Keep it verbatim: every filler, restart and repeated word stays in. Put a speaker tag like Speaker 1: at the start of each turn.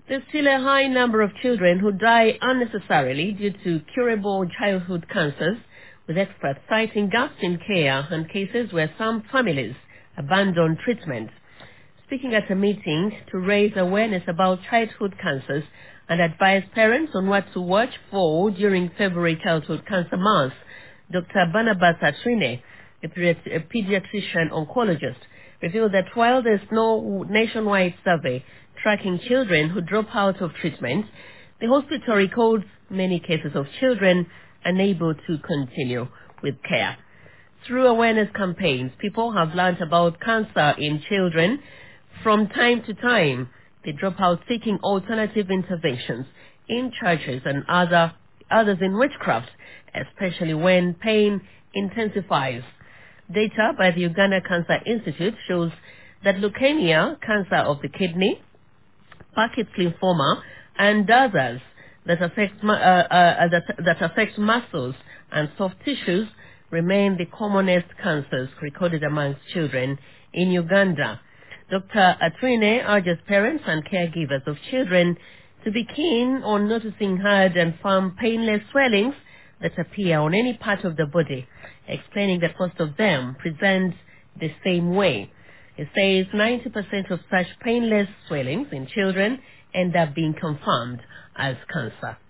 Speaker 1: There's still a high number of children who die unnecessarily due to curable childhood cancers, with experts citing gaps in care and cases where some families abandon treatment. Speaking at a meeting to raise awareness about childhood cancers and advise parents on what to watch for during February Childhood Cancer Month, Doctor Barnabas Atrine, a pedi- a pediatrician oncologist, revealed that while there's no nationwide survey tracking children who drop out of treatment, the hospital records many cases of children unable to continue with care. Through awareness campaigns, people have learned about cancer in children. From time to time, they drop out seeking alternative interventions in churches and other others in witchcraft, especially when pain intensifies. Data by the Uganda Cancer Institute shows that leukemia, cancer of the kidney, Burkitt's lymphoma, and others that affect mu- uh, uh, that, that affect muscles and soft tissues remain the commonest cancers recorded amongst children in Uganda. Doctor Atrine urges parents and caregivers of children to be keen on noticing hard and firm painless swellings that appear on any part of the body, explaining that most of them present the same way. He says ninety percent of such painless swellings in children end up being confirmed as cancer.